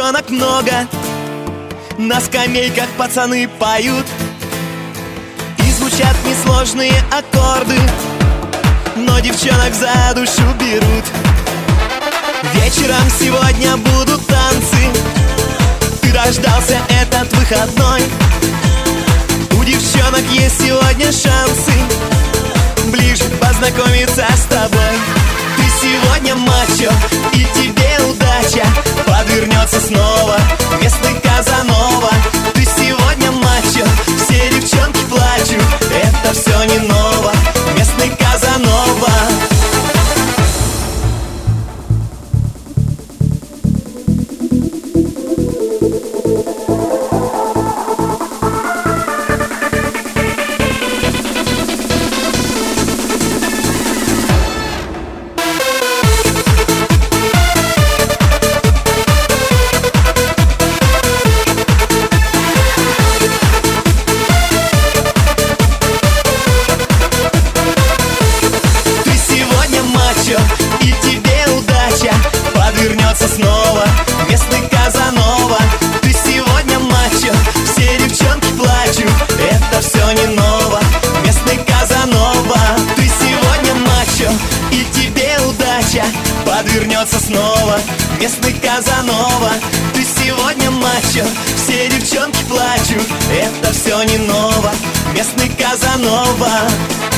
девчонок много, на скамейках пацаны поют, и звучат несложные аккорды, но девчонок за душу берут. Вечером сегодня будут танцы, ты рождался этот выходной. У девчонок есть сегодня шансы ближе познакомиться с тобой. Ты сегодня мачо, и тебе удача подвернется снова, местный Казанова. Ты сегодня мачо, все девчонки плачут, это все не ново, местный Казанова. И тебе удача подвернется снова, местный Казанова. Ты сегодня мачо, все девчонки плачут, это все не ново, местный Казанова. Ты сегодня мачо, и тебе удача подвернется снова, местный Казанова. Ты сегодня мачо, все девчонки плачут, это все не ново, местный Казанова.